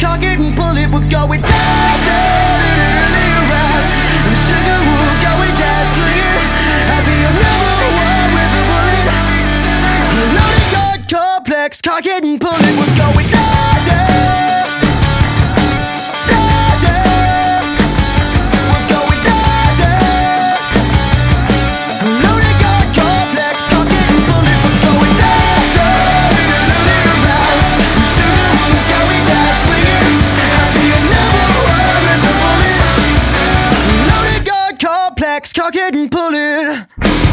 cock it and pull it, we're going down, down, around. And sugar, we're going down, swinging. I'll be your number one with a bullet. Loaded gun complex, cock it and pull it, we're going down, down. Down, down. We're going down, down. Loaded gun complex, cock it and pull it, we're going down, down, around. And sugar, we're going down, swinging. I'll be your number one with a bullet. Loaded gun complex, cock it and pull it.